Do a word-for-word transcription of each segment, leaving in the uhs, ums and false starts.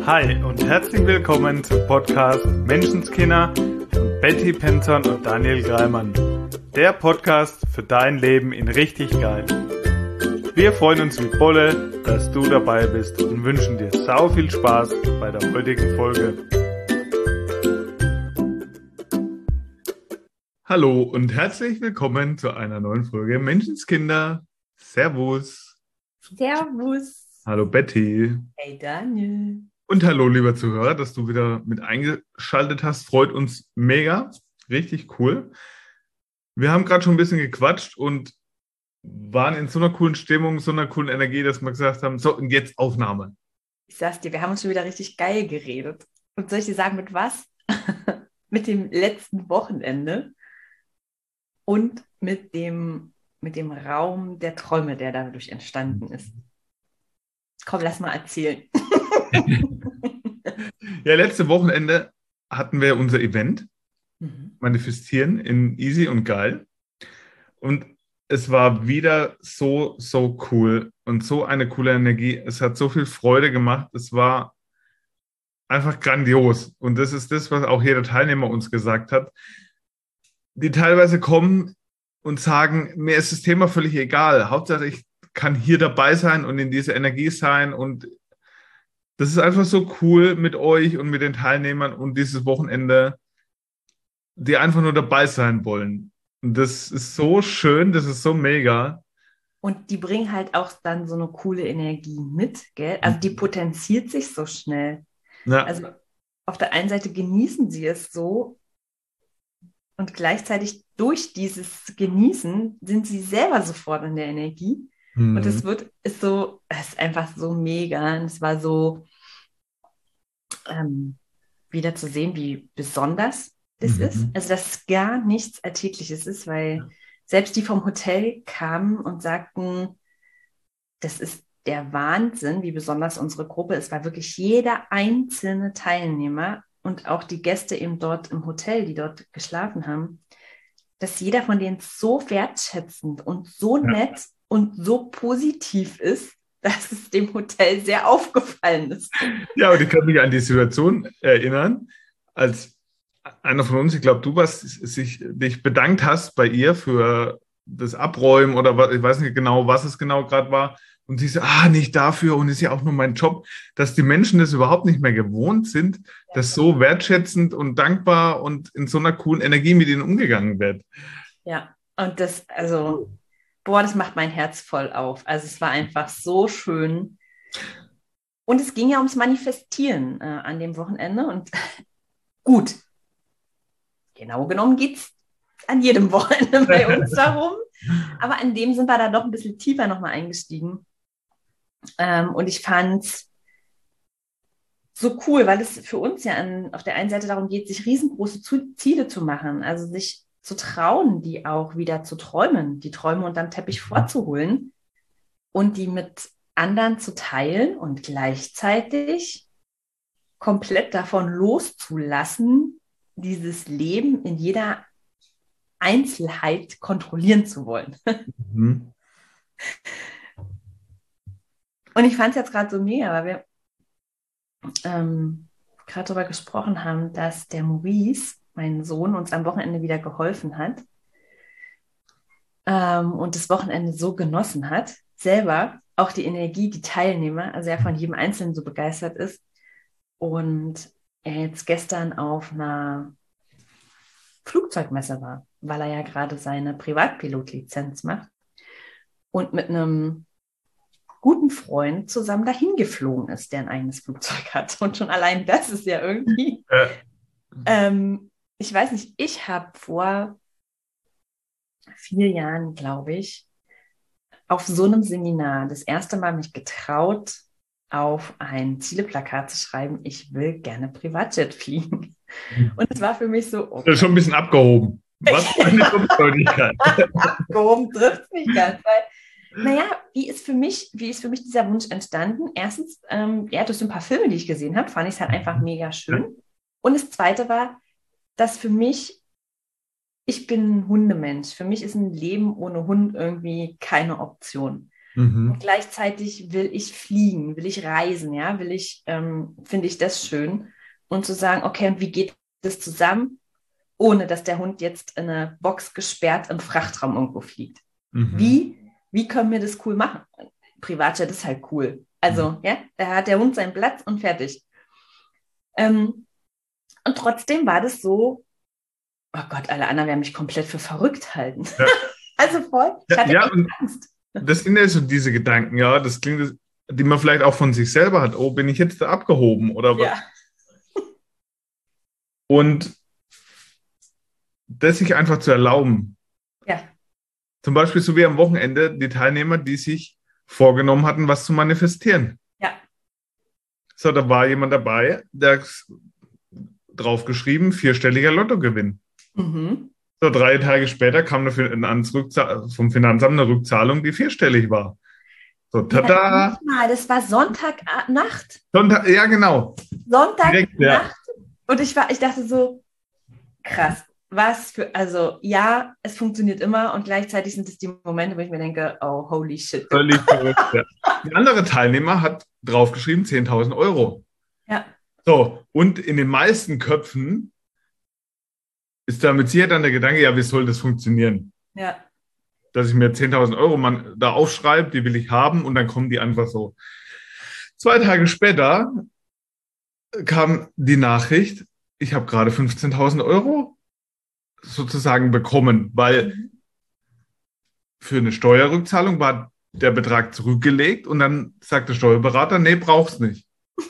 Hi und herzlich willkommen zum Podcast Menschenskinder von Betty Penton und Daniel Greimann. Der Podcast für dein Leben in richtig geil. Wir freuen uns wie Bolle, dass du dabei bist und wünschen dir sau viel Spaß bei der heutigen Folge. Hallo und herzlich willkommen zu einer neuen Folge Menschenskinder. Servus. Servus. Hallo Betty. Hey Daniel. Und hallo lieber Zuhörer, dass du wieder mit eingeschaltet hast. Freut uns mega. Richtig cool. Wir haben gerade schon ein bisschen gequatscht und waren in so einer coolen Stimmung, so einer coolen Energie, dass wir gesagt haben, so und jetzt Aufnahme. Ich sag's dir, wir haben uns schon wieder richtig geil geredet. Und soll ich dir sagen, mit was? Mit dem letzten Wochenende und mit dem, mit dem Raum der Träume, der dadurch entstanden ist. Komm, lass mal erzählen. Ja, letzte Wochenende hatten wir unser Event, mhm. Manifestieren in Easy und Geil. Und es war wieder so, so cool und so eine coole Energie. Es hat so viel Freude gemacht. Es war einfach grandios. Und das ist das, was auch jeder Teilnehmer uns gesagt hat. Die teilweise kommen und sagen, mir ist das Thema völlig egal. Hauptsache, ich kann hier dabei sein und in dieser Energie sein. Und das ist einfach so cool mit euch und mit den Teilnehmern und dieses Wochenende, die einfach nur dabei sein wollen. Und das ist so schön, das ist so mega. Und die bringen halt auch dann so eine coole Energie mit, gell? Also die potenziert sich so schnell. Ja. Also auf der einen Seite genießen sie es so und gleichzeitig durch dieses Genießen sind sie selber sofort in der Energie. Mhm. Und es wird, ist so, es ist einfach so mega. Und es war so ähm, wieder zu sehen, wie besonders das mhm. ist. Also, dass es gar nichts Alltägliches ist, weil selbst die vom Hotel kamen und sagten, das ist der Wahnsinn, wie besonders unsere Gruppe ist, weil wirklich jeder einzelne Teilnehmer und auch die Gäste eben dort im Hotel, die dort geschlafen haben, dass jeder von denen so wertschätzend und so ja. nett und so positiv ist, dass es dem Hotel sehr aufgefallen ist. Ja, und ich kann mich an die Situation erinnern, als einer von uns, ich glaube, du warst, sich, dich bedankt hast bei ihr für das Abräumen oder was, ich weiß nicht genau, was es genau gerade war. Und sie so, ah, nicht dafür und ist ja auch nur mein Job, dass die Menschen das überhaupt nicht mehr gewohnt sind, ja. dass so wertschätzend und dankbar und in so einer coolen Energie mit ihnen umgegangen wird. Ja, und das, also, boah, das macht mein Herz voll auf. Also es war einfach so schön. Und es ging ja ums Manifestieren äh, an dem Wochenende und gut, genau genommen geht es an jedem Wochenende bei uns darum. Aber an dem sind wir da doch ein bisschen tiefer nochmal eingestiegen. Ähm, und ich fand es so cool, weil es für uns ja an, auf der einen Seite darum geht, sich riesengroße Ziele zu machen, also sich zu trauen, die auch wieder zu träumen, die Träume unterm Teppich vorzuholen und die mit anderen zu teilen und gleichzeitig komplett davon loszulassen, dieses Leben in jeder Einzelheit kontrollieren zu wollen. Mhm. Und ich fand es jetzt gerade so mega, weil wir ähm, gerade darüber gesprochen haben, dass der Maurice, mein Sohn, uns am Wochenende wieder geholfen hat ähm, und das Wochenende so genossen hat, selber auch die Energie, die Teilnehmer, also er von jedem Einzelnen so begeistert ist und er jetzt gestern auf einer Flugzeugmesse war, weil er ja gerade seine Privatpilotlizenz macht und mit einem guten Freund zusammen dahin geflogen ist, der ein eigenes Flugzeug hat. Und schon allein das ist ja irgendwie... Äh. Ähm, ich weiß nicht, ich habe vor vier Jahren, glaube ich, auf so einem Seminar das erste Mal mich getraut, auf ein Zieleplakat zu schreiben, ich will gerne Privatjet fliegen. Und es war für mich so... Okay. Das ist schon ein bisschen abgehoben. Was für eine Unfreundlichkeit. Abgehoben trifft es nicht ganz, weil, naja, wie ist für mich, wie ist für mich dieser Wunsch entstanden? Erstens, ähm, ja, durch so ein paar Filme, die ich gesehen habe, fand ich es halt einfach mega schön. Und das Zweite war, dass für mich, ich bin ein Hundemensch. Für mich ist ein Leben ohne Hund irgendwie keine Option. Mhm. Und gleichzeitig will ich fliegen, will ich reisen, ja, will ich, ähm, finde ich das schön. Und zu sagen, okay, und wie geht das zusammen, ohne dass der Hund jetzt in eine Box gesperrt im Frachtraum irgendwo fliegt? Mhm. Wie, wie können wir das cool machen? Privatjet ist halt cool. Also, Mhm. ja, da hat der Hund seinen Platz und fertig. Ähm, und trotzdem war das so, oh Gott, alle anderen werden mich komplett für verrückt halten. Ja. Also voll, ich Ja, hatte ja, echt und Angst. das sind ja so diese Gedanken, ja, das klingt, die man vielleicht auch von sich selber hat. Oh, bin ich jetzt da abgehoben oder was? Ja, Und das sich einfach zu erlauben. ja, Zum Beispiel so wie am Wochenende die Teilnehmer, die sich vorgenommen hatten, was zu manifestieren. ja. So, da war jemand dabei, der hat draufgeschrieben, vierstelliger Lottogewinn. Mhm. So, drei Tage später kam dafür eine Rückzahl- vom Finanzamt eine Rückzahlung, die vierstellig war. So, Ja, tada! nicht mal, das war Sonntagnacht. Sonntag, ja, genau. Direkt, ja. Sonntagnacht. Und ich war, ich dachte so, krass, was für, also ja, es funktioniert immer und gleichzeitig sind es die Momente, wo ich mir denke, oh, holy shit. Völlig verrückt, ja. Der andere Teilnehmer hat draufgeschrieben zehntausend Euro. Ja, So, und in den meisten Köpfen ist damit sicher dann der Gedanke, ja, wie soll das funktionieren? ja, Dass ich mir zehntausend Euro man da aufschreibe, die will ich haben und dann kommen die einfach so. Zwei Tage später kam die Nachricht, ich habe gerade fünfzehntausend Euro sozusagen bekommen, weil für eine Steuerrückzahlung war der Betrag zurückgelegt und dann sagt der Steuerberater, nee, brauch's nicht.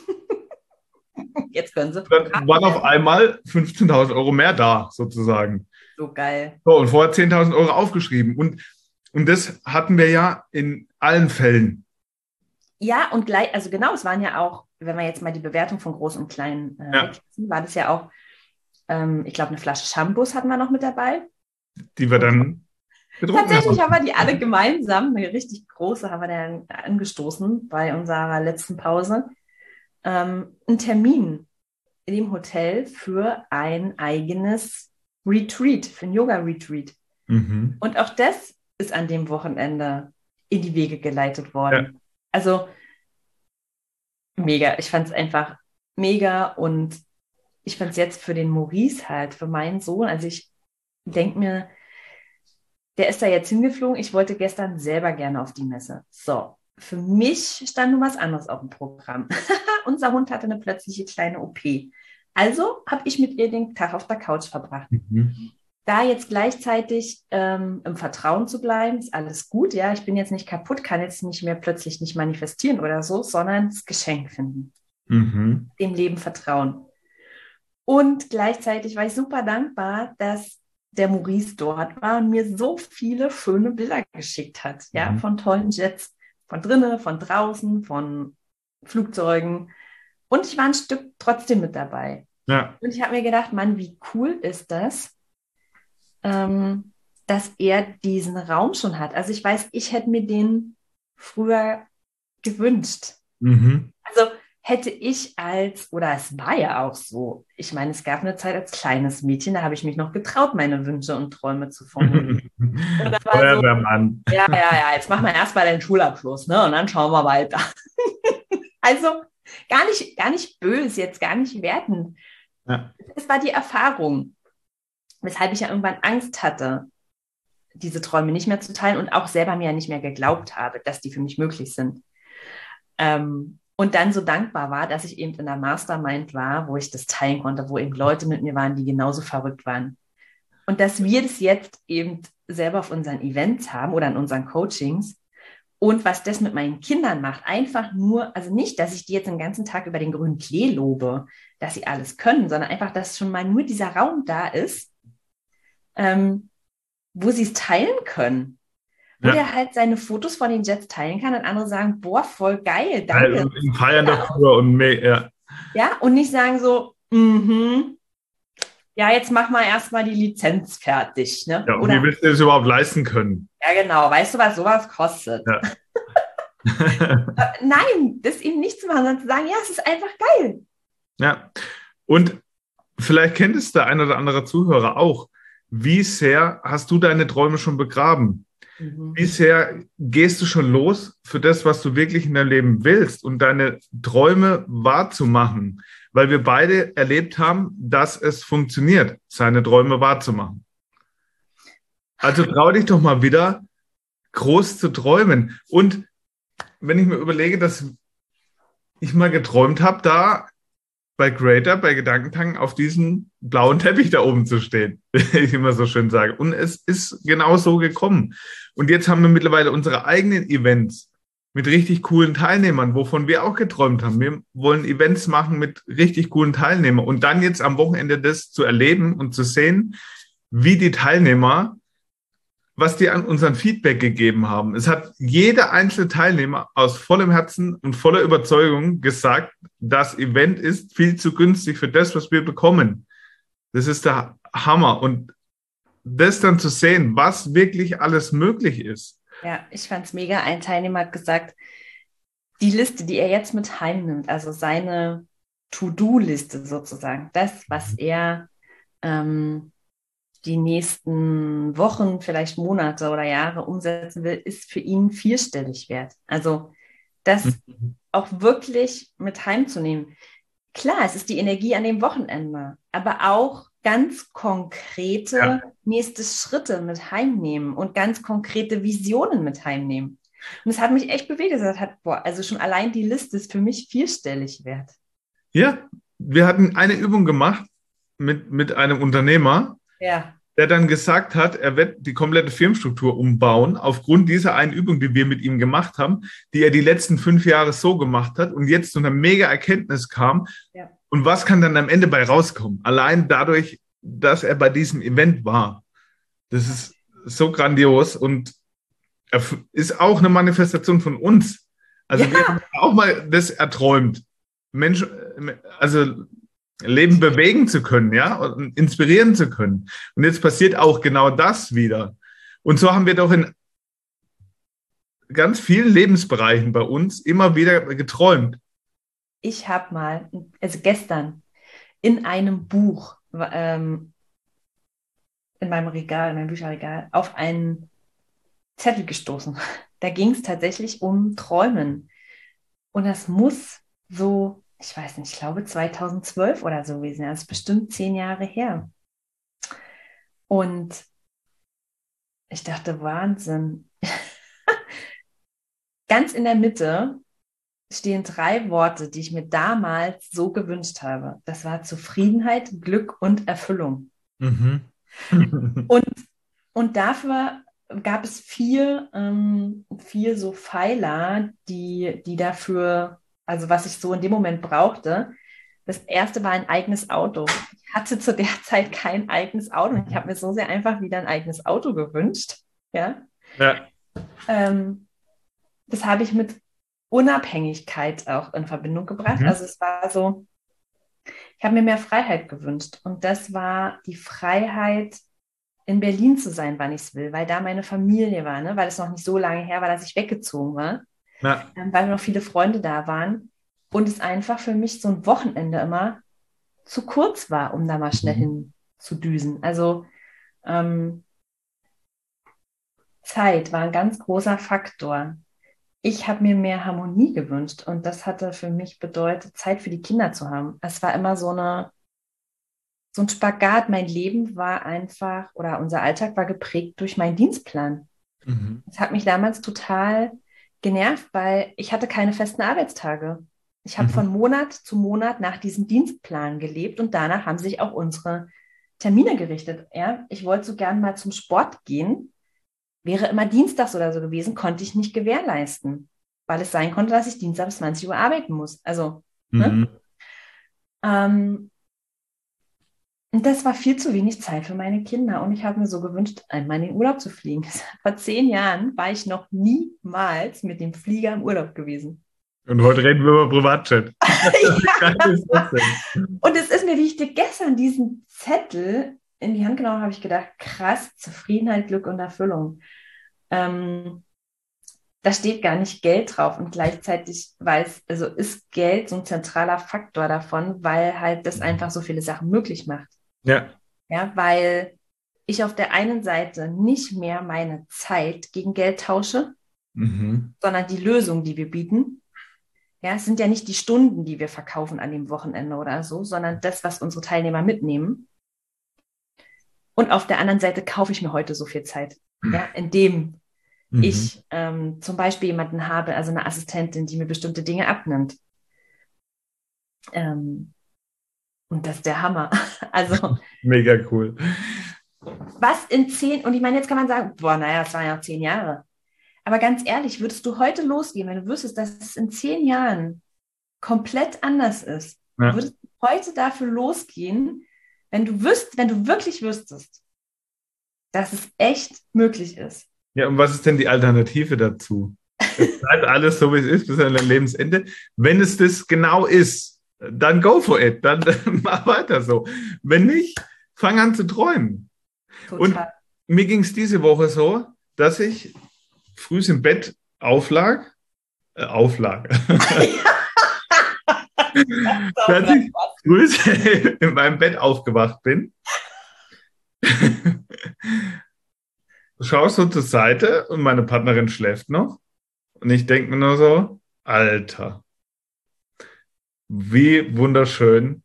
jetzt können sie. Dann waren auf einmal fünfzehntausend Euro mehr da, sozusagen. So geil. So, und vorher zehntausend Euro aufgeschrieben. Und, und das hatten wir ja in allen Fällen. Ja, und gleich, also genau, es waren ja auch, wenn wir jetzt mal die Bewertung von Groß und Klein äh, Ja. weglassen, war das ja auch, ähm, ich glaube, eine Flasche Shampoos hatten wir noch mit dabei. Die wir dann getrunken Tatsächlich haben. haben wir die alle gemeinsam, eine richtig große, haben wir dann angestoßen bei unserer letzten Pause. Ähm, einen Termin in dem Hotel für ein eigenes Retreat, für ein Yoga-Retreat. Mhm. Und auch das ist an dem Wochenende in die Wege geleitet worden. Ja. Also mega. Ich fand es einfach mega und ich fand es jetzt für den Maurice halt, für meinen Sohn. Also ich denke mir, der ist da jetzt hingeflogen. Ich wollte gestern selber gerne auf die Messe. So, für mich stand nur was anderes auf dem Programm. Unser Hund hatte eine plötzliche kleine O P. Also habe ich mit ihr den Tag auf der Couch verbracht. Mhm. Da jetzt gleichzeitig ähm, im Vertrauen zu bleiben, ist alles gut. Ja, ich bin jetzt nicht kaputt, kann jetzt nicht mehr plötzlich nicht manifestieren oder so, sondern das Geschenk finden. Mhm. Dem Leben vertrauen. Und gleichzeitig war ich super dankbar, dass der Maurice dort war und mir so viele schöne Bilder geschickt hat. Ja, Mhm. von tollen Jets, von drinnen, von draußen, von Flugzeugen. Und ich war ein Stück trotzdem mit dabei. Ja. Und ich habe mir gedacht, Mann, wie cool ist das, ähm, dass er diesen Raum schon hat. Also ich weiß, ich hätte mir den früher gewünscht. Mhm. Also hätte ich als, oder es war ja auch so, ich meine, es gab eine Zeit als kleines Mädchen, da habe ich mich noch getraut, meine Wünsche und Träume zu formulieren. Und da war so, Feuerwehrmann. ja, ja, ja, jetzt machen wir erstmal den Schulabschluss, ne? Und dann schauen wir weiter. Also gar nicht, gar nicht böse, jetzt gar nicht wertend. Ja. Es war die Erfahrung, weshalb ich ja irgendwann Angst hatte, diese Träume nicht mehr zu teilen und auch selber mir ja nicht mehr geglaubt habe, dass die für mich möglich sind. Ähm, und dann so dankbar war, dass ich eben in der Mastermind war, wo ich das teilen konnte, wo eben Leute mit mir waren, die genauso verrückt waren. Und dass wir das jetzt eben selber auf unseren Events haben oder in unseren Coachings und was das mit meinen Kindern macht, einfach nur, also nicht, dass ich die jetzt den ganzen Tag über den grünen Klee lobe, dass sie alles können, sondern einfach, dass schon mal nur dieser Raum da ist, ähm, wo sie es teilen können. Wo Ja. der halt seine Fotos von den Jets teilen kann und andere sagen, boah, voll geil, danke. Also im Feiern dafür und mehr, ja. Ja, und nicht sagen so, mhm, ja, jetzt mach mal erstmal die Lizenz fertig. Ne? Ja, und Oder, wie willst du das überhaupt leisten können? ja, genau, weißt du, was sowas kostet? Ja. Nein, das eben nicht zu machen, sondern zu sagen, ja, es ist einfach geil. Ja, und vielleicht kennt es der ein oder andere Zuhörer auch. Wie sehr hast du deine Träume schon begraben? Mhm. Wie sehr gehst du schon los für das, was du wirklich in deinem Leben willst und deine Träume wahrzumachen? Weil wir beide erlebt haben, dass es funktioniert, seine Träume wahrzumachen. Also trau dich doch mal wieder, groß zu träumen. Und wenn ich mir überlege, dass ich mal geträumt habe, da bei Greater, bei Gedankentanken auf diesem blauen Teppich da oben zu stehen, wie ich immer so schön sage. Und es ist genau so gekommen. Und jetzt haben wir mittlerweile unsere eigenen Events mit richtig coolen Teilnehmern, wovon wir auch geträumt haben. Wir wollen Events machen mit richtig coolen Teilnehmern. Und dann jetzt am Wochenende das zu erleben und zu sehen, wie die Teilnehmer, was die an unseren Feedback gegeben haben. Es hat jeder einzelne Teilnehmer aus vollem Herzen und voller Überzeugung gesagt, das Event ist viel zu günstig für das, was wir bekommen. Das ist der Hammer. Und das dann zu sehen, was wirklich alles möglich ist. Ja, ich fand es mega. Ein Teilnehmer hat gesagt, die Liste, die er jetzt mit heimnimmt, also seine To-Do-Liste sozusagen, das, was er ähm, die nächsten Wochen, vielleicht Monate oder Jahre umsetzen will, ist für ihn vierstellig wert. Also das auch wirklich mit heimzunehmen. Klar, es ist die Energie an dem Wochenende, aber auch ganz konkrete ja. nächste Schritte mit heimnehmen und ganz konkrete Visionen mit heimnehmen. Und es hat mich echt bewegt. Es hat, boah, also schon allein die Liste ist für mich vierstellig wert. Ja, wir hatten eine Übung gemacht mit, mit einem Unternehmer, ja. der dann gesagt hat, er wird die komplette Firmenstruktur umbauen, aufgrund dieser einen Übung, die wir mit ihm gemacht haben, die er die letzten fünf Jahre so gemacht hat und jetzt zu einer mega Erkenntnis kam. Ja. Und was kann dann am Ende bei rauskommen? Allein dadurch, dass er bei diesem Event war. Das ist so grandios und ist auch eine Manifestation von uns. Also ja. wir haben auch mal das erträumt. Mensch, also Leben bewegen zu können, ja, und inspirieren zu können. Und jetzt passiert auch genau das wieder. Und so haben wir doch in ganz vielen Lebensbereichen bei uns immer wieder geträumt. Ich habe mal, also gestern, in einem Buch, ähm, in meinem Regal, in meinem Bücherregal, auf einen Zettel gestoßen. Da ging es tatsächlich um Träumen. Und das muss so, ich weiß nicht, ich glaube zweitausendzwölf oder so gewesen. Das ist bestimmt zehn Jahre her. Und ich dachte, Wahnsinn. Ganz in der Mitte stehen drei Worte, die ich mir damals so gewünscht habe. Das war Zufriedenheit, Glück und Erfüllung. Mhm. und, und dafür gab es vier, ähm, vier so Pfeiler, die, die dafür, also was ich so in dem Moment brauchte. Das erste war ein eigenes Auto. Ich hatte zu der Zeit kein eigenes Auto. Ich habe mir so sehr einfach wieder ein eigenes Auto gewünscht. Ja. ja. Ähm, das habe ich mit Unabhängigkeit auch in Verbindung gebracht. Mhm. Also es war so, ich habe mir mehr Freiheit gewünscht. Und das war die Freiheit, in Berlin zu sein, wann ich es will, weil da meine Familie war, ne? Weil es noch nicht so lange her war, dass ich weggezogen war, ja. ähm, weil noch viele Freunde da waren und es einfach für mich so ein Wochenende immer zu kurz war, um da mal schnell mhm. hin zu düsen. Also ähm, Zeit war ein ganz großer Faktor. Ich habe mir mehr Harmonie gewünscht und das hatte für mich bedeutet, Zeit für die Kinder zu haben. Es war immer so eine So ein Spagat. Mein Leben war einfach, oder unser Alltag war geprägt durch meinen Dienstplan. Mhm. Das hat mich damals total genervt, weil ich hatte keine festen Arbeitstage. Ich habe mhm. von Monat zu Monat nach diesem Dienstplan gelebt und danach haben sich auch unsere Termine gerichtet. Ja? Ich wollte so gern mal zum Sport gehen, wäre immer dienstags oder so gewesen, konnte ich nicht gewährleisten, weil es sein konnte, dass ich Dienstag bis zwanzig Uhr arbeiten muss. Also, mhm. ne? ähm, Und das war viel zu wenig Zeit für meine Kinder. Und ich habe mir so gewünscht, einmal in den Urlaub zu fliegen. Vor zehn Jahren war ich noch niemals mit dem Flieger im Urlaub gewesen. Und heute reden wir über Privatjet. Ja. Und es ist mir, wie ich dir gestern diesen Zettel in die Hand genommen habe, ich gedacht, krass, Zufriedenheit, Glück und Erfüllung. Ähm, da steht gar nicht Geld drauf. Und gleichzeitig weiß, also ist Geld so ein zentraler Faktor davon, weil halt das einfach so viele Sachen möglich macht. Ja. Ja, weil ich auf der einen Seite nicht mehr meine Zeit gegen Geld tausche, mhm. sondern die Lösung, die wir bieten. Ja, es sind ja nicht die Stunden, die wir verkaufen an dem Wochenende oder so, sondern das, was unsere Teilnehmer mitnehmen. Und auf der anderen Seite kaufe ich mir heute so viel Zeit, ja, indem mhm. ich ähm, zum Beispiel jemanden habe, also eine Assistentin, die mir bestimmte Dinge abnimmt. Ähm, und das ist der Hammer. Also mega cool. Was in zehn, und ich meine, jetzt kann man sagen, boah, naja, es waren ja zehn Jahre. Aber ganz ehrlich, würdest du heute losgehen, wenn du wüsstest, dass es in zehn Jahren komplett anders ist, ja. würdest du heute dafür losgehen, wenn du wüsst, wenn du wirklich wüsstest, dass es echt möglich ist. Ja, und was ist denn die Alternative dazu? Es bleibt alles so, wie es ist, bis an dein Lebensende. Wenn es das genau ist, dann go for it, dann mach weiter so. Wenn nicht, fang an zu träumen. Total. Und mir ging es diese Woche so, dass ich früh im Bett auflag, äh, auflag. dass ich früh in meinem Bett aufgewacht bin. Schau so zur Seite und meine Partnerin schläft noch. Und ich denke mir nur so, Alter, wie wunderschön,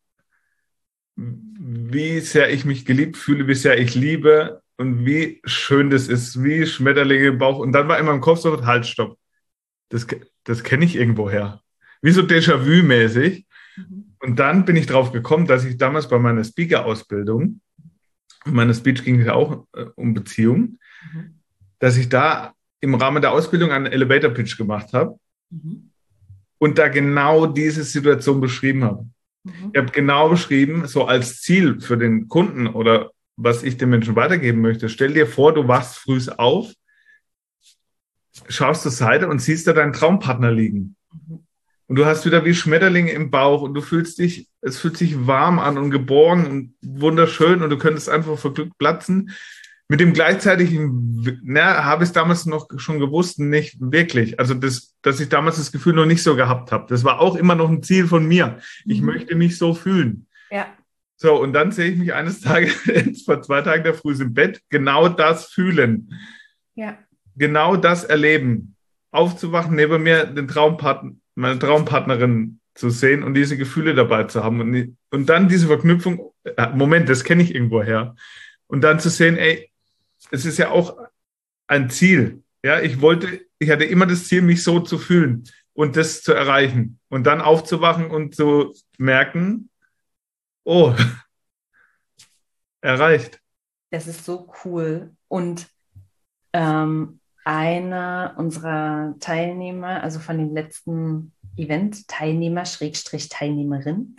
wie sehr ich mich geliebt fühle, wie sehr ich liebe und wie schön das ist, wie Schmetterlinge im Bauch. Und dann war in meinem Kopf so, halt, stopp. Das, das kenne ich irgendwoher. Wie so Déjà-vu-mäßig. Mhm. Und dann bin ich drauf gekommen, dass ich damals bei meiner Speaker-Ausbildung, in meiner Speech ging es ja auch äh, um Beziehungen, mhm. dass ich da im Rahmen der Ausbildung einen Elevator-Pitch gemacht habe mhm. und da genau diese Situation beschrieben habe. Mhm. Ich habe genau beschrieben, so als Ziel für den Kunden oder was ich den Menschen weitergeben möchte. Stell dir vor, du wachst früh auf, schaust zur Seite und siehst da deinen Traumpartner liegen. Mhm. Und du hast wieder wie Schmetterlinge im Bauch und du fühlst dich, es fühlt sich warm an und geborgen und wunderschön und du könntest einfach vor Glück platzen. Mit dem gleichzeitigen, na, habe ich es damals noch schon gewusst, nicht wirklich. Also, das, dass ich damals das Gefühl noch nicht so gehabt habe. Das war auch immer noch ein Ziel von mir. Ich mhm. möchte mich so fühlen. Ja. So, und dann sehe ich mich eines Tages, vor zwei Tagen der Früh im Bett, genau das fühlen. Ja. Genau das erleben. Aufzuwachen, neben mir den Traumpartner, meine Traumpartnerin zu sehen und diese Gefühle dabei zu haben. Und, und dann diese Verknüpfung, Moment, das kenne ich irgendwoher. Und dann zu sehen, ey, es ist ja auch ein Ziel. Ja, ich wollte, ich hatte immer das Ziel, mich so zu fühlen und das zu erreichen. Und dann aufzuwachen und zu merken, oh, erreicht. Das ist so cool. Und ähm, einer unserer Teilnehmer, also von dem letzten Event, Teilnehmer, Schrägstrich Teilnehmerin,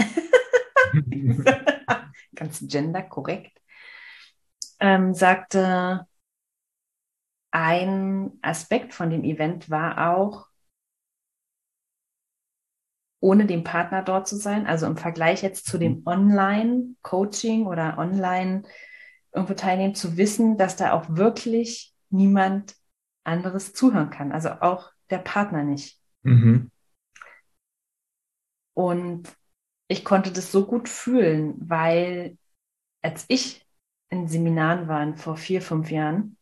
ganz genderkorrekt, ähm, sagte, ein Aspekt von dem Event war auch, ohne den Partner dort zu sein, also im Vergleich jetzt zu dem Online-Coaching oder online irgendwo teilnehmen, zu wissen, dass da auch wirklich niemand anderes zuhören kann, also auch der Partner nicht. Mhm. Und ich konnte das so gut fühlen, weil als ich in Seminaren war vor vier, fünf Jahren,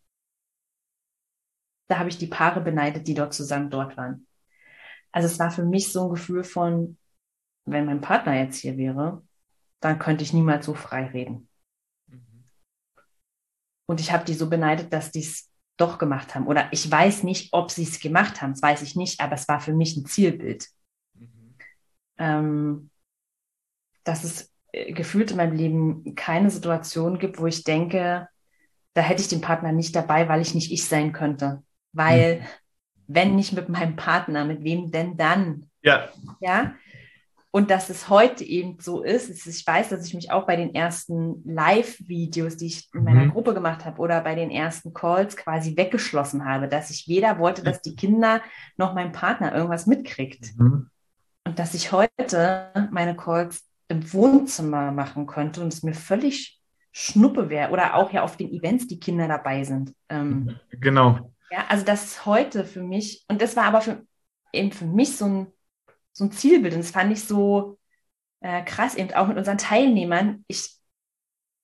da habe ich die Paare beneidet, die dort zusammen dort waren. Also es war für mich so ein Gefühl von, wenn mein Partner jetzt hier wäre, dann könnte ich niemals so frei reden. Mhm. Und ich habe die so beneidet, dass die es doch gemacht haben. Oder ich weiß nicht, ob sie es gemacht haben, das weiß ich nicht, aber es war für mich ein Zielbild. Mhm. Ähm, dass es gefühlt in meinem Leben keine Situation gibt, wo ich denke, da hätte ich den Partner nicht dabei, weil ich nicht ich sein könnte. Weil, mhm. wenn nicht mit meinem Partner, mit wem denn dann? Ja. Ja. Und dass es heute eben so ist, ist, ich weiß, dass ich mich auch bei den ersten Live-Videos, die ich in meiner mhm. Gruppe gemacht habe oder bei den ersten Calls quasi weggeschlossen habe, dass ich weder wollte, dass die Kinder noch mein Partner irgendwas mitkriegt. Mhm. Und dass ich heute meine Calls im Wohnzimmer machen könnte und es mir völlig Schnuppe wäre. Oder auch ja auf den Events, die Kinder dabei sind. Ähm, genau. Ja, also das ist heute für mich, und das war aber für, eben für mich so ein so ein Zielbild. Und das fand ich so äh, krass, eben auch mit unseren Teilnehmern. Ich,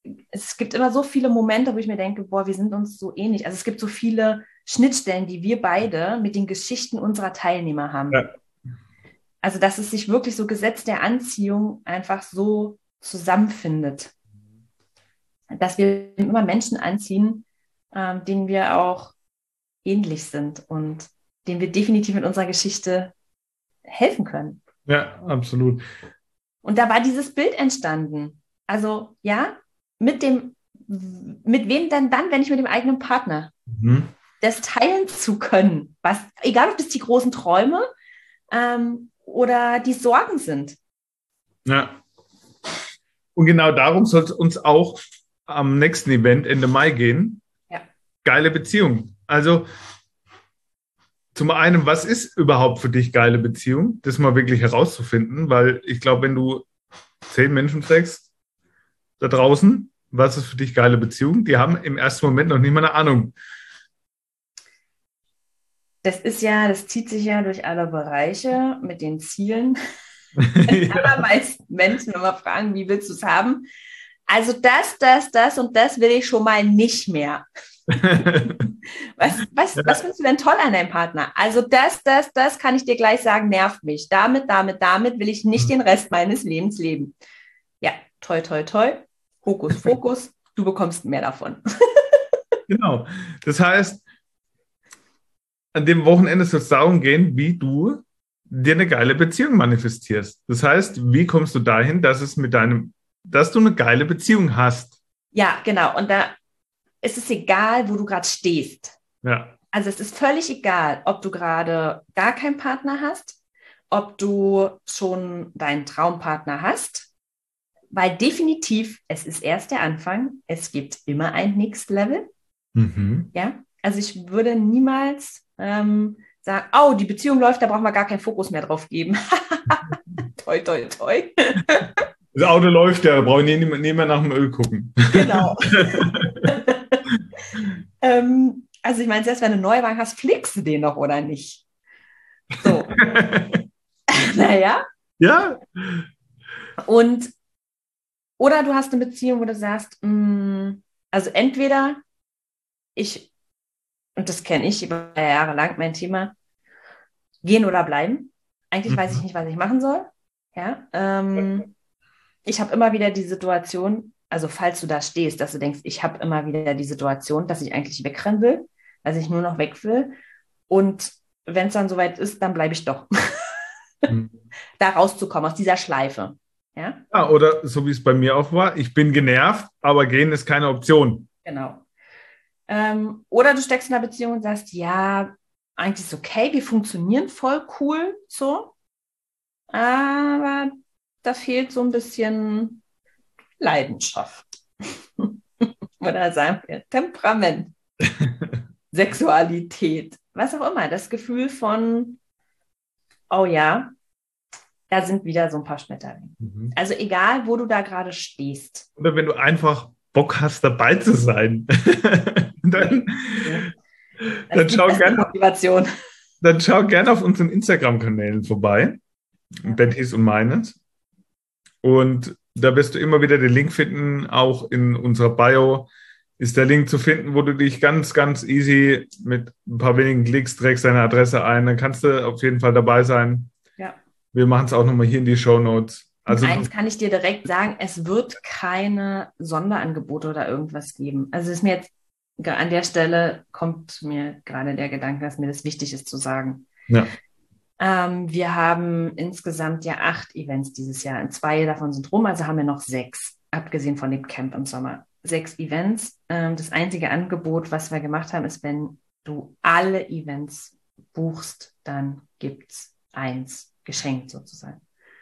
es gibt immer so viele Momente, wo ich mir denke, boah, wir sind uns so ähnlich. Also es gibt so viele Schnittstellen, die wir beide mit den Geschichten unserer Teilnehmer haben. Ja. Also dass es sich wirklich so Gesetz der Anziehung einfach so zusammenfindet. Dass wir immer Menschen anziehen, ähm, denen wir auch ähnlich sind und denen wir definitiv mit unserer Geschichte helfen können. Ja, absolut. Und da war dieses Bild entstanden. Also ja, mit dem, mit wem denn dann, wenn nicht mit dem eigenen Partner? Mhm. Das teilen zu können. Was, egal, ob das die großen Träume ähm, oder die Sorgen sind. Ja. Und genau darum soll es uns auch am nächsten Event Ende Mai gehen. Ja. Geile Beziehung. Also zum einen, was ist überhaupt für dich geile Beziehung? Das mal wirklich herauszufinden, weil ich glaube, wenn du zehn Menschen fragst da draußen, was ist für dich geile Beziehung, die haben im ersten Moment noch nicht mal eine Ahnung. Das ist ja, das zieht sich ja durch alle Bereiche mit den Zielen. Die Ja. allermeisten Menschen, wenn wir fragen, wie willst du es haben? Also das, das, das und das will ich schon mal nicht mehr. Was, was, Ja. was findest du denn toll an deinem Partner? Also das, das, das kann ich dir gleich sagen, nervt mich. Damit, damit, damit will ich nicht den Rest meines Lebens leben. Ja, toi, toi, toi. Hokus, Fokus. Du bekommst mehr davon. Genau. Das heißt, an dem Wochenende soll es darum gehen, wie du dir eine geile Beziehung manifestierst. Das heißt, wie kommst du dahin, dass es mit deinem, dass du eine geile Beziehung hast? Ja, genau. Und da ist es egal, wo du gerade stehst. Ja. Also es ist völlig egal, ob du gerade gar keinen Partner hast, ob du schon deinen Traumpartner hast, weil definitiv, es ist erst der Anfang, es gibt immer ein Next Level. Mhm. Ja, also ich würde niemals ähm, sagen, oh, die Beziehung läuft, da brauchen wir gar keinen Fokus mehr drauf geben. Toi, toi, toi. Das Auto läuft ja, da brauche ich nicht mehr nach dem Öl gucken. Genau. ähm, also ich meine, selbst wenn du einen Neuwagen hast, pflegst du den noch oder nicht? So. Naja. Ja. Und oder du hast eine Beziehung, wo du sagst, mh, also entweder ich, und das kenne ich über Jahre lang, mein Thema, gehen oder bleiben. Eigentlich Mhm. weiß ich nicht, was ich machen soll. Ja, ähm, ich habe immer wieder die Situation, also falls du da stehst, dass du denkst, ich habe immer wieder die Situation, dass ich eigentlich wegrennen will, dass ich nur noch weg will. Und wenn es dann soweit ist, dann bleibe ich doch. Mhm. Da rauszukommen aus dieser Schleife. Ja, Ja, oder so wie es bei mir auch war, ich bin genervt, aber gehen ist keine Option. genau. Ähm, oder du steckst in einer Beziehung und sagst, ja, eigentlich ist es okay, wir funktionieren voll cool, so. Aber da fehlt so ein bisschen Leidenschaft. Oder sagen wir Temperament, Sexualität, was auch immer. Das Gefühl von, oh ja, da sind wieder so ein paar Schmetterlinge. Mhm. Also egal, wo du da gerade stehst. Oder wenn du einfach Bock hast, dabei zu sein, dann, Das dann, ist die schau beste gern, Motivation. dann schau gerne auf unseren Instagram-Kanälen vorbei, Ja. Bettys und meines. Und da wirst du immer wieder den Link finden, auch in unserer Bio ist der Link zu finden, wo du dich ganz, ganz easy mit ein paar wenigen Klicks trägst deine Adresse ein. Dann kannst du auf jeden Fall dabei sein. Ja. Wir machen es auch nochmal hier in die Shownotes. Also, Und eins kann ich dir direkt sagen, es wird keine Sonderangebote oder irgendwas geben. Also es ist mir jetzt, an der Stelle kommt mir gerade der Gedanke, dass mir das wichtig ist zu sagen. ja. Ähm, wir haben insgesamt ja acht Events dieses Jahr. Und zwei davon sind rum, also haben wir noch sechs, abgesehen von dem Camp im Sommer. Sechs Events. Ähm, das einzige Angebot, was wir gemacht haben, ist, wenn du alle Events buchst, dann gibt es eins geschenkt sozusagen.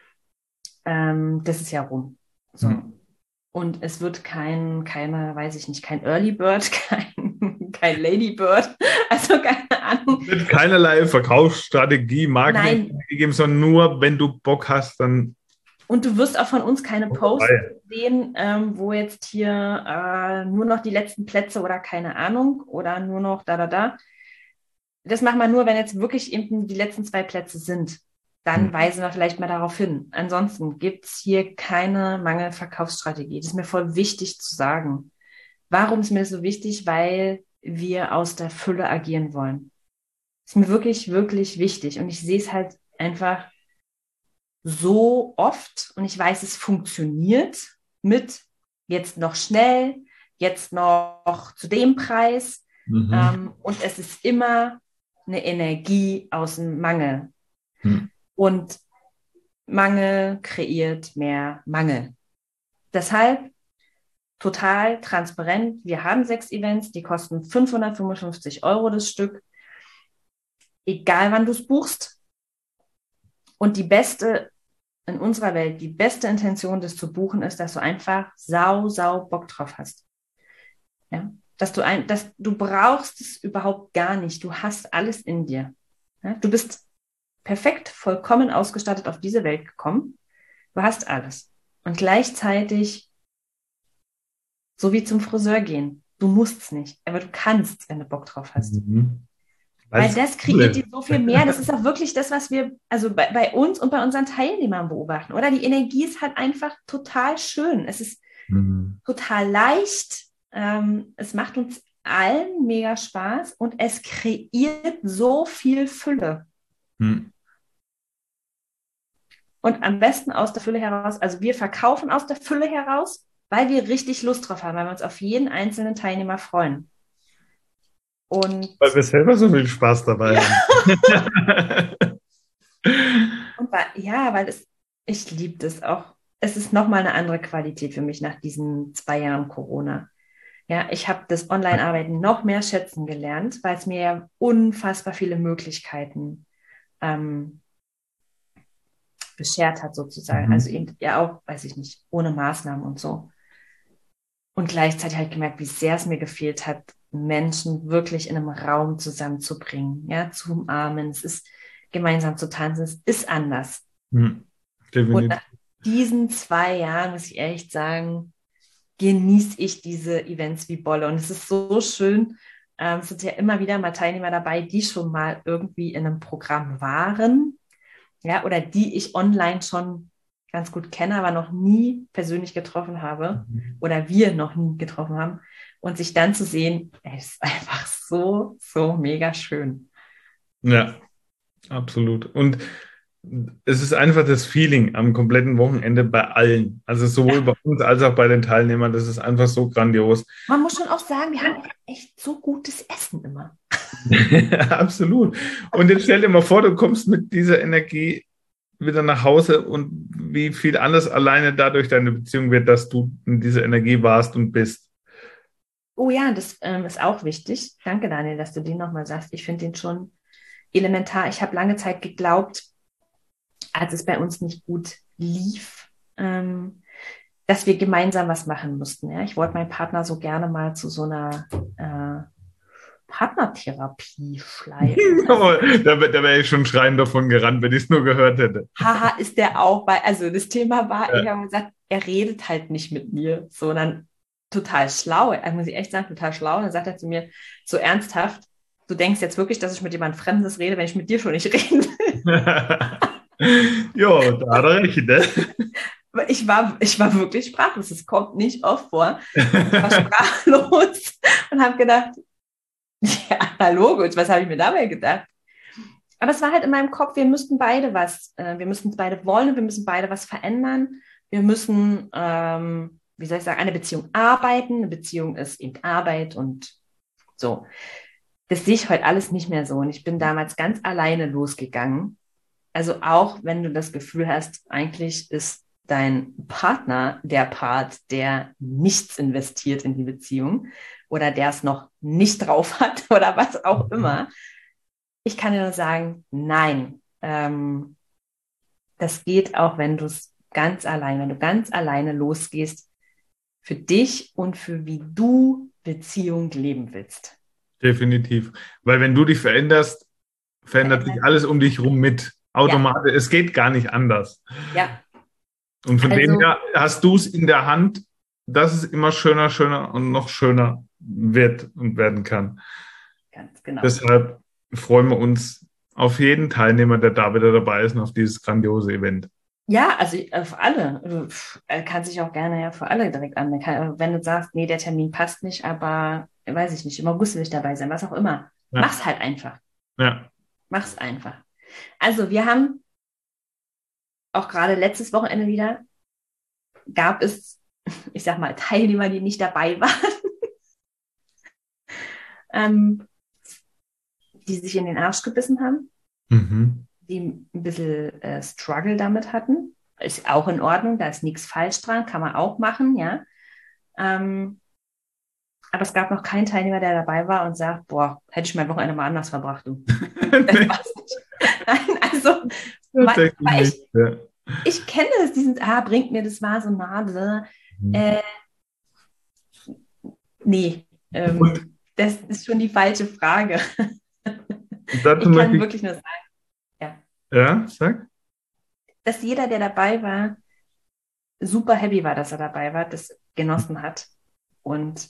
Ähm, das ist ja rum. So. Mhm. Und es wird kein, keine, weiß ich nicht, kein Early Bird, kein, kein Lady Bird, also keine Ahnung. Es wird keinerlei Verkaufsstrategie, Marketing Nein. gegeben, sondern nur, wenn du Bock hast, dann. Und du wirst auch von uns keine Posts vorbei. sehen, ähm, wo jetzt hier äh, nur noch die letzten Plätze oder keine Ahnung oder nur noch da, da, da. Das machen wir nur, wenn jetzt wirklich eben die letzten zwei Plätze sind. dann Mhm. weisen wir vielleicht mal darauf hin. Ansonsten gibt es hier keine Mangelverkaufsstrategie. Das ist mir voll wichtig zu sagen. Warum ist mir das so wichtig? Weil wir aus der Fülle agieren wollen. Das ist mir wirklich, wirklich wichtig. Und ich sehe es halt einfach so oft und ich weiß, es funktioniert mit jetzt noch schnell, jetzt noch zu dem Preis. Mhm. Ähm, und es ist immer eine Energie aus dem Mangel. Mhm. Und Mangel kreiert mehr Mangel. Deshalb total transparent. Wir haben sechs Events, die kosten fünfhundertfünfundfünfzig Euro das Stück. Egal wann du es buchst. Und die beste, in unserer Welt, die beste Intention, das zu buchen, ist, dass du einfach sau, sau Bock drauf hast. Ja? Dass du ein, dass du brauchst es überhaupt gar nicht. Du hast alles in dir. Ja? Du bist perfekt, vollkommen ausgestattet auf diese Welt gekommen. Du hast alles. Und gleichzeitig, so wie zum Friseur gehen. Du musst es nicht, aber du kannst, wenn du Bock drauf hast. Mhm. Weil das kreiert dir so viel mehr. Das ist auch wirklich das, was wir also bei, bei uns und bei unseren Teilnehmern beobachten. Oder die Energie ist halt einfach total schön. Es ist mhm. total leicht. Ähm, es macht uns allen mega Spaß und es kreiert so viel Fülle. Mhm. Und am besten aus der Fülle heraus, also wir verkaufen aus der Fülle heraus, weil wir richtig Lust drauf haben, weil wir uns auf jeden einzelnen Teilnehmer freuen. Und weil wir selber so viel Spaß dabei ja. haben. Und weil, ja, weil es, ich liebe das auch. Es ist nochmal eine andere Qualität für mich nach diesen zwei Jahren Corona. Ja, ich habe das Online-Arbeiten noch mehr schätzen gelernt, weil es mir ja unfassbar viele Möglichkeiten ähm, beschert hat sozusagen. Mhm. Also eben ja auch, weiß ich nicht, ohne Maßnahmen und so. Und gleichzeitig habe ich gemerkt, wie sehr es mir gefehlt hat, Menschen wirklich in einem Raum zusammenzubringen, ja, zu umarmen. Es ist gemeinsam zu tanzen, es ist anders. Mhm. Und nach diesen zwei Jahren, muss ich ehrlich sagen, genieße ich diese Events wie Bolle. Und es ist so schön, ähm, es sind ja immer wieder mal Teilnehmer dabei, die schon mal irgendwie in einem Programm waren, ja, oder die ich online schon ganz gut kenne, aber noch nie persönlich getroffen habe oder wir noch nie getroffen haben und sich dann zu sehen, ey, ist einfach so, so mega schön. Ja, absolut. Und es ist einfach das Feeling am kompletten Wochenende bei allen, also sowohl ja. bei uns als auch bei den Teilnehmern, das ist einfach so grandios. Man muss schon auch sagen, wir haben echt so gutes Essen immer. Absolut. Und jetzt stell dir mal vor, du kommst mit dieser Energie wieder nach Hause und wie viel anders alleine dadurch deine Beziehung wird, dass du in dieser Energie warst und bist. Oh ja, das ähm, ist auch wichtig. Danke, Daniel, dass du den nochmal sagst. Ich finde den schon elementar. Ich habe lange Zeit geglaubt, als es bei uns nicht gut lief, ähm, dass wir gemeinsam was machen mussten. Ja? Ich wollte meinen Partner so gerne mal zu so einer äh, Partnertherapie schleifen. da da wäre ich schon schreiend davon gerannt, wenn ich es nur gehört hätte. Haha, ist der auch bei, also das Thema war, ja. ich habe gesagt, er redet halt nicht mit mir, sondern total schlau, also muss ich echt sagen, total schlau. Und dann sagt er zu mir, so ernsthaft, du denkst jetzt wirklich, dass ich mit jemand Fremdes rede, wenn ich mit dir schon nicht reden will. Jo, da hat er recht, ne? Ich war, ich war wirklich sprachlos, es kommt nicht oft vor. Ich war sprachlos und habe gedacht, ja, hallo, gut, was habe ich mir dabei gedacht? Aber es war halt in meinem Kopf, wir müssten beide was, äh, wir müssten beide wollen und wir müssen beide was verändern. Wir müssen, ähm, wie soll ich sagen, eine Beziehung arbeiten. Eine Beziehung ist eben Arbeit und so. Das sehe ich heute alles nicht mehr so. Und ich bin damals ganz alleine losgegangen. Also auch wenn du das Gefühl hast, eigentlich ist dein Partner der Part, der nichts investiert in die Beziehung oder der es noch nicht drauf hat oder was auch immer. Ich kann dir nur sagen, nein, ähm, das geht auch, wenn du es ganz allein, wenn du ganz alleine losgehst, für dich und für wie du Beziehung leben willst. Definitiv, weil wenn du dich veränderst, verändert sich alles um dich rum mit. Automatisch, ja. Es geht gar nicht anders. Ja. Und von also, dem her hast du es in der Hand, dass es immer schöner, schöner und noch schöner wird und werden kann. Ganz genau. Deshalb freuen wir uns auf jeden Teilnehmer, der da wieder dabei ist und auf dieses grandiose Event. Ja, also für alle. Er kann sich auch gerne ja für alle direkt anmelden. Wenn du sagst, nee, der Termin passt nicht, aber weiß ich nicht, im August will ich dabei sein, was auch immer. Ja. Mach's halt einfach. Ja. Mach's einfach. Also wir haben auch gerade letztes Wochenende wieder, gab es, ich sag mal, Teilnehmer, die nicht dabei waren, ähm, die sich in den Arsch gebissen haben, mhm. die ein bisschen äh, Struggle damit hatten. Ist auch in Ordnung, da ist nichts falsch dran, kann man auch machen, ja. Ähm, aber es gab noch keinen Teilnehmer, der dabei war und sagt, boah, hätte ich mein Wochenende mal anders verbracht. Du. Das war's nicht. Nein, also, weil, weil ich, ja. ich kenne das, diesen, ah, bringt mir das was und Nase. Mhm. Äh, nee, ähm, das ist schon die falsche Frage. Ich kann wirklich nur sagen, ja. Ja, sag. Dass jeder, der dabei war, super happy war, dass er dabei war, das genossen hat. Und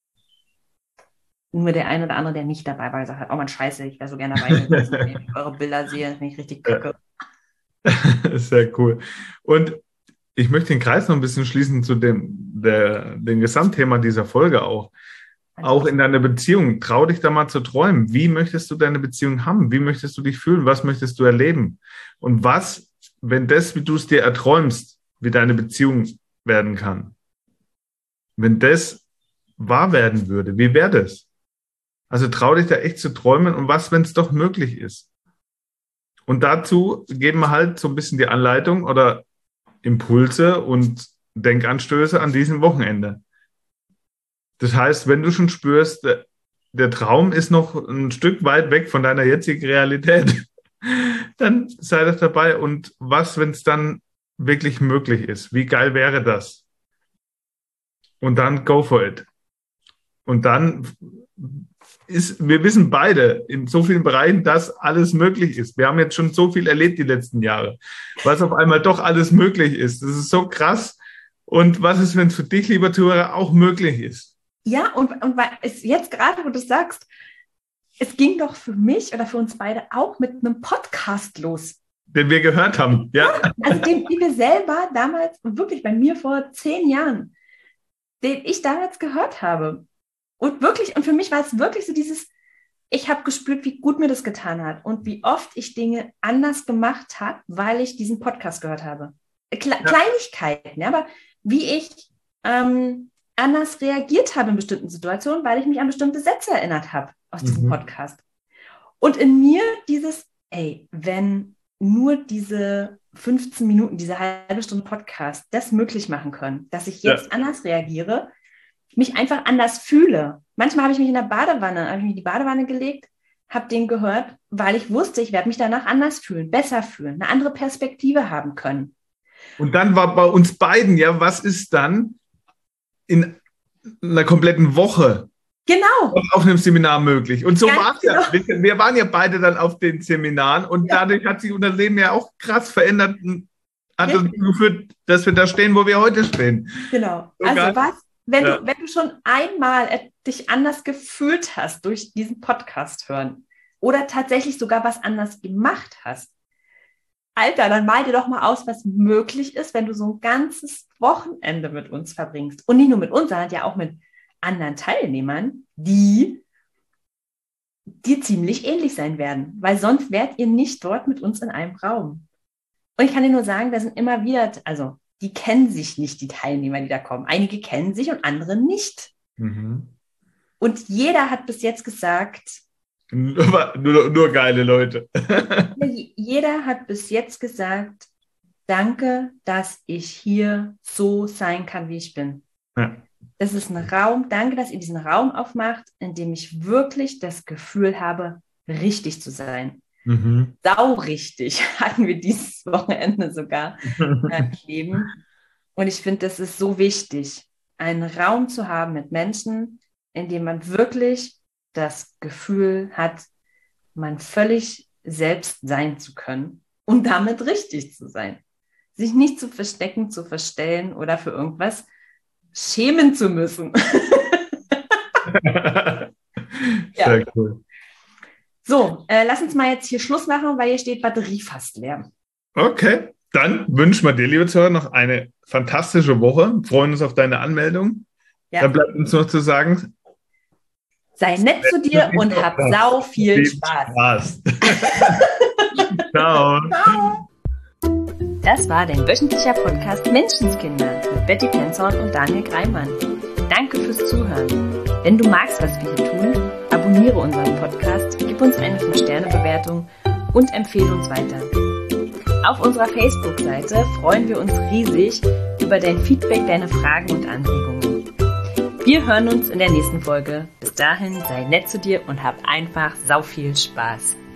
nur der eine oder andere, der nicht dabei war, gesagt hat, oh man, scheiße, ich wäre so gerne dabei gewesen, wenn ich eure Bilder sehe, finde ich richtig kacke. Ja. Sehr cool. Und ich möchte den Kreis noch ein bisschen schließen zu dem, der, dem Gesamtthema dieser Folge auch. Auch in deiner Beziehung, trau dich da mal zu träumen. Wie möchtest du deine Beziehung haben? Wie möchtest du dich fühlen? Was möchtest du erleben? Und was, wenn das, wie du es dir erträumst, wie deine Beziehung werden kann? Wenn das wahr werden würde, wie wäre das? Also trau dich da echt zu träumen und was, wenn es doch möglich ist? Und dazu geben wir halt so ein bisschen die Anleitung oder Impulse und Denkanstöße an diesem Wochenende. Das heißt, wenn du schon spürst, der, der Traum ist noch ein Stück weit weg von deiner jetzigen Realität, dann sei doch dabei. Und was, wenn es dann wirklich möglich ist? Wie geil wäre das? Und dann go for it. Und dann ist, wir wissen beide in so vielen Bereichen, dass alles möglich ist. Wir haben jetzt schon so viel erlebt die letzten Jahre, was auf einmal doch alles möglich ist. Das ist so krass. Und was ist, wenn es für dich, lieber Zuhörer, auch möglich ist? Ja, und, und weil es jetzt gerade, wo du sagst, es ging doch für mich oder für uns beide auch mit einem Podcast los. Den wir gehört haben, ja. ja also den, den wir selber damals, wirklich bei mir vor zehn Jahren, den ich damals gehört habe. Und wirklich, und für mich war es wirklich so dieses, ich habe gespürt, wie gut mir das getan hat und wie oft ich Dinge anders gemacht habe, weil ich diesen Podcast gehört habe. Kle- ja. Kleinigkeiten, ja, aber wie ich ähm, anders reagiert habe in bestimmten Situationen, weil ich mich an bestimmte Sätze erinnert habe aus diesem mhm. Podcast. Und in mir dieses, ey, wenn nur diese fünfzehn Minuten, diese halbe Stunde Podcast das möglich machen können, dass ich jetzt ja. anders reagiere, mich einfach anders fühle. Manchmal habe ich mich in der Badewanne, habe ich mich in die Badewanne gelegt, habe den gehört, weil ich wusste, ich werde mich danach anders fühlen, besser fühlen, eine andere Perspektive haben können. Und dann war bei uns beiden, ja, was ist dann in einer kompletten Woche genau. auf einem Seminar möglich? Und so war es ja. Genau. Wir, wir waren ja beide dann auf den Seminaren und ja. dadurch hat sich unser Leben ja auch krass verändert, hat uns geführt, dass wir da stehen, wo wir heute stehen. Genau. So also was, wenn, ja. du, wenn du schon einmal dich anders gefühlt hast durch diesen Podcast hören oder tatsächlich sogar was anders gemacht hast, Alter, dann mal dir doch mal aus, was möglich ist, wenn du so ein ganzes Wochenende mit uns verbringst. Und nicht nur mit uns, sondern ja auch mit anderen Teilnehmern, die dir ziemlich ähnlich sein werden. Weil sonst wärt ihr nicht dort mit uns in einem Raum. Und ich kann dir nur sagen, da sind immer wieder, also die kennen sich nicht, die Teilnehmer, die da kommen. Einige kennen sich und andere nicht. Mhm. Und jeder hat bis jetzt gesagt, Nur, nur, nur geile Leute. Jeder hat bis jetzt gesagt, danke, dass ich hier so sein kann, wie ich bin. Ja. Das ist ein Raum, danke, dass ihr diesen Raum aufmacht, in dem ich wirklich das Gefühl habe, richtig zu sein. Mhm. Saurichtig hatten wir dieses Wochenende sogar erleben. Und ich finde, das ist so wichtig, einen Raum zu haben mit Menschen, in dem man wirklich das Gefühl hat, man völlig selbst sein zu können und damit richtig zu sein. Sich nicht zu verstecken, zu verstellen oder für irgendwas schämen zu müssen. Sehr ja. cool. So, äh, lass uns mal jetzt hier Schluss machen, weil hier steht Batterie fast leer. Okay, dann wünschen wir dir, liebe Zuhörer, noch eine fantastische Woche. Wir freuen uns auf deine Anmeldung. Ja. Dann bleibt uns noch zu sagen, sei nett zu dir und hab sau viel Spaß. Spaß. Ciao. Ciao. Das war dein wöchentlicher Podcast Menschenskinder mit Betty Penzorn und Daniel Greimann. Danke fürs Zuhören. Wenn du magst, was wir hier tun, abonniere unseren Podcast, gib uns eine fünf Sterne Bewertung und empfehle uns weiter. Auf unserer Facebook-Seite freuen wir uns riesig über dein Feedback, deine Fragen und Anregungen. Wir hören uns in der nächsten Folge. Bis dahin, sei nett zu dir und hab einfach sau viel Spaß.